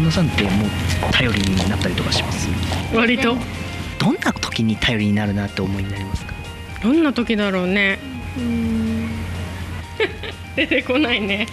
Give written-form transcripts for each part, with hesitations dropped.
旦那さんってもう頼りになったりとかします？ 割と。 どんな時に頼りになるなって思いになりますか？ どんな時だろうね。出てこないね。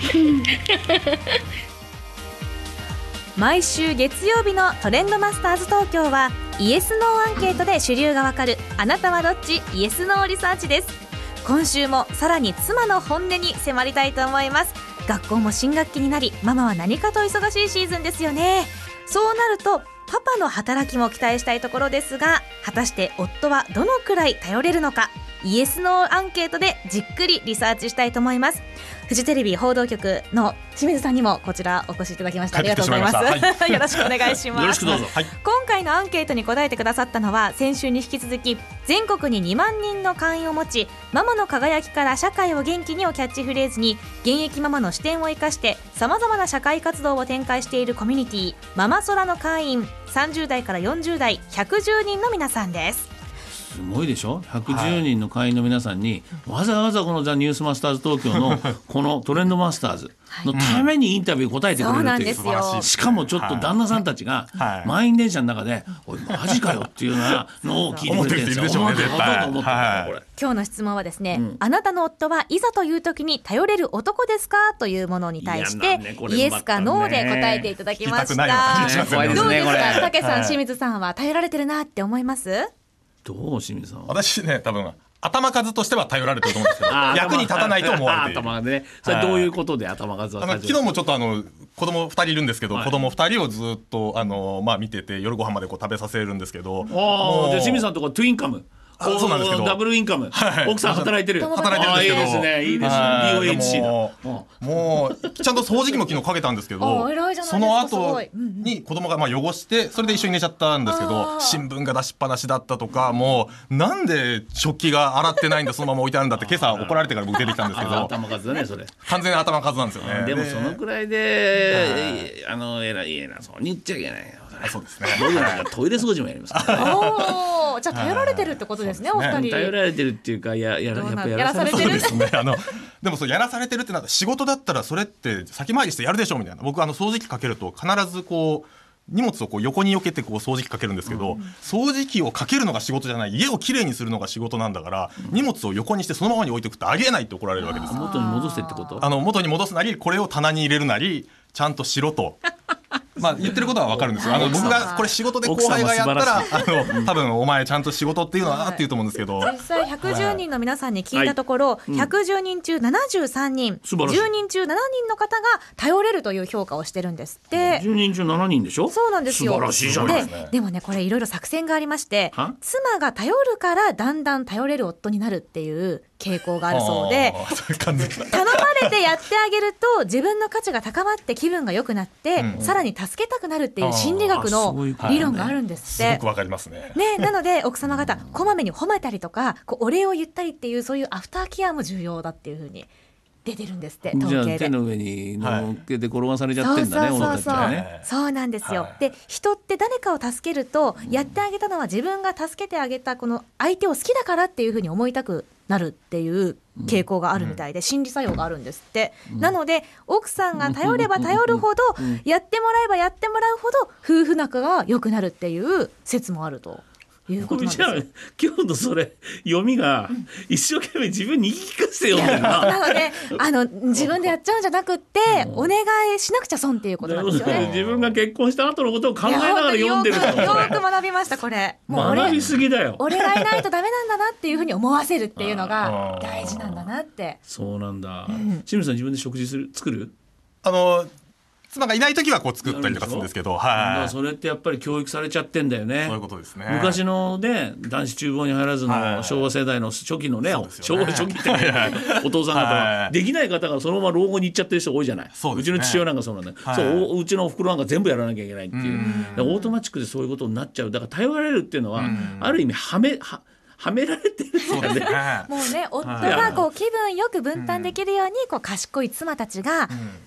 毎週月曜日のトレンドマスターズ東京はイエスノーアンケートで主流がわかるあなたはどっちイエスノーリサーチです。今週もさらに妻の本音に迫りたいと思います。学校も新学期になり、ママは何かと忙しいシーズンですよね。そうなるとパパの働きも期待したいところですが、果たして夫はどのくらい頼れるのか、イエスノーアンケートでじっくりリサーチしたいと思います。フジテレビ報道局の清水さんにもこちらお越しいただきました。ありがとうございます、はい、よろしくお願いします。 よろしくどうぞ、はい、 今回のアンケートに答えてくださったのは、先週に引き続き全国に2万人の会員を持ち、ママの輝きから社会を元気にをキャッチフレーズに現役ママの視点を生かしてさまざまな社会活動を展開しているコミュニティママソラの会員30代から40代110人の皆さんです。 すごいでしょ。110人の会員の皆さんに、わざわざこのザ・ニュースマスターズ東京のこのトレンドマスターズのためにインタビュー答えてくれるっていう、 そうなんですよ。 しかもちょっと旦那さんたちが満員電車の中で、おいマジかよっていうようなのを聞いてくれてるんですよ。思ってる人いるでしょうね、絶対。これ今日の質問はですね、あなたの夫はいざという時に頼れる男ですかというものに対して、イエスかノーで答えていただきました。どうですか、武さん、清水さんは頼られてるなって思います？ どう清水さんは。 私ね、多分頭数としては頼られてると思うんですけど、役に立たないと思われている。 頭でね、それどういうことで頭数は。 昨日もちょっと子供2人いるんですけど、子供2人をずっと見てて、夜ご飯までこう食べさせるんですけど、 じゃあ清水さんとこトゥインカム、 そうなんですけど、 ダブルインカム、奥さん働いてるんですけど、 いいですね、 いいですね、EOHC だ。 もうちゃんと掃除機も昨日かけたんですけど、その後に子供が汚して、それで一緒に寝ちゃったんですけど、新聞が出しっぱなしだったとか、もうなんで食器が洗ってないんだ、そのまま置いてあるんだって今朝怒られてから僕出てきたんですけど、 頭数だね、それ完全に頭数なんですよね。 でもそのくらいで偉そうに言っちゃいけないよ。 そうですね。 僕らトイレ掃除もやりますから。 じゃあ頼られてるってことですね、お二人。 頼られてるっていうか、やらされてる。 でもやらされてるってなったら、仕事だったらそれって先回りしてやるでしょみたいな。僕掃除機かけると必ずこう荷物をこう横に避けてこう掃除機かけるんですけど、掃除機をかけるのが仕事じゃない、家をきれいにするのが仕事なんだから、荷物を横にしてそのままに置いておくってありえないって怒られるわけです。 元に戻せってこと？ 元に戻すなり、これを棚に入れるなりちゃんとしろと。言ってることは分かるんですよ。僕がこれ仕事で後輩がやったら多分お前ちゃんと仕事っていうのはなって言うと思うんですけど、 実際110人の皆さんに聞いたところ、110人中73人、10人中7人の方が頼れるという評価をしてるんですって。 10人中7人でしょ。 そうなんですよ。 素晴らしいじゃないですか。 でもね、これいろいろ作戦がありまして、妻が頼るからだんだん頼れる夫になるっていう傾向があるそうで、頼まれてやってあげると自分の価値が高まって気分が良くなって、さらに助けたくなるっていう心理学の理論があるんですって。 すごくわかりますね。 なので奥様方こまめに褒めたりとか、お礼を言ったりっていう、そういうアフターケアも重要だっていう風に出てるんですって、統計で。 じゃあ手の上に乗っけて転がされちゃってんだね、女たちはね。 そうなんですよ。で、人って誰かを助けると、やってあげたのは自分が助けてあげたこの相手を好きだからっていう風に思いたくなるっていう傾向があるみたいで、心理作用があるんですって。なので奥さんが頼れば頼るほど、やってもらえばやってもらうほど夫婦仲が良くなるっていう説もあるということなんですよ。 じゃあ今日のそれ読みが一生懸命自分に言い聞かせて読んでるな。 なので自分でやっちゃうんじゃなくって、お願いしなくちゃ損っていうことなんですよね。 自分が結婚した後のことを考えながら読んでる。よく学びました。これもう学びすぎだよ。 俺がいないとダメなんだなっていうふうに思わせるっていうのが大事なんだなって。 そうなんだ。清水さん自分で食事作る？ 妻がいない時はこう作ったりとかするんですけど、 それってやっぱり教育されちゃってんだよね。 そういうことですね。 昔のね、男子厨房に入らずの昭和世代の初期のね、昭和初期ってお父さん方はできない方がそのまま老後に行っちゃってる人多いじゃない。うちの父親なんかそうなんだよ。うちのお袋なんか全部やらなきゃいけないっていう。オートマチックでそういうことになっちゃう。だから頼られるっていうのはある意味はめられてるんだね。 もうね、夫がこう気分よく分担できるように、こう賢い妻たちが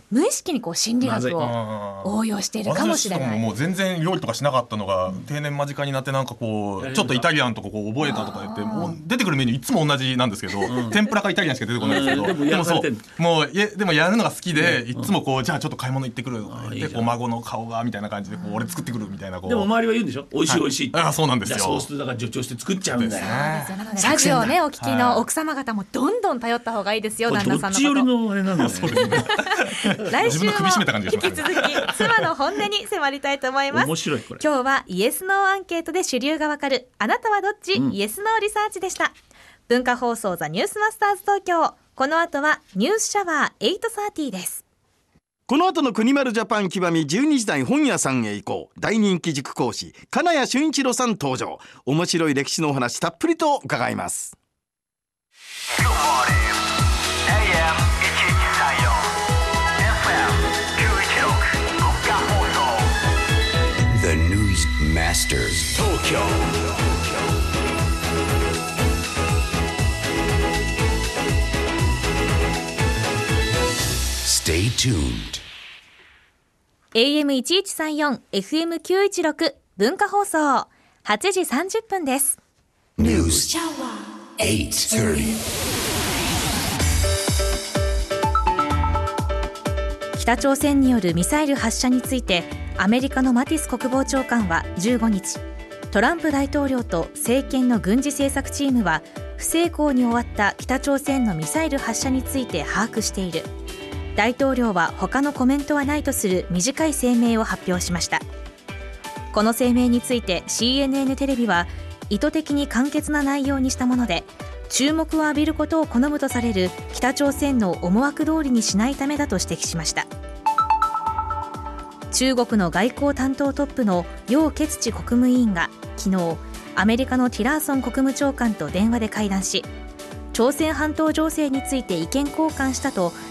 無意識にこう心理学を応用しているかもしれない。 もう全然料理とかしなかったのが、定年間近になってなんかこうちょっとイタリアンとかこう覚えたとか言って、もう出てくるメニューいつも同じなんですけど、天ぷらかイタリアンしか出てこないんですけど、でもやるのが好きで、いつもこうじゃあちょっと買い物行ってくるとか言って、お孫の顔がみたいな感じでこう俺作ってくるみたいな。 でも周りは言うんでしょ、美味しい美味しいって。 そうなんですよ。 そうするとだから助長して作っちゃうんだよ。 なのでラジオをねお聞きの奥様方もどんどん頼った方がいいですよ、旦那さんのこと。どっち寄りのあれなんだね。来週も引き続き妻の本音に迫りたいと思います。 面白いこれ。 今日はイエスノーアンケートで主流がわかるあなたはどっち、イエスノーリサーチでした。文化放送ザニュースマスターズ東京、この後はニュースシャワー830です。 この後の国丸ジャパン極み12時台本屋さんへ行こう。大人気塾講師金谷俊一郎さん登場。面白い歴史のお話たっぷりと伺います。 The News Masters Tokyo. Stay tuned. AM1134 FM916 文化放送8時30分です。 News 830。 北朝鮮によるミサイル発射についてアメリカのマティス国防長官は15日、トランプ大統領と政権の軍事政策チームは不成功に終わった北朝鮮のミサイル発射について把握している。大統領は他のコメントはないとする短い声明を発表しました。この声明について CNN テレビは意図的に簡潔な内容にしたもので、注目を浴びることを好むとされる北朝鮮の思惑通りにしないためだと指摘しました。中国の外交担当トップの楊潔チ国務委員が昨日アメリカのティラーソン国務長官と電話で会談し、朝鮮半島情勢について意見交換したと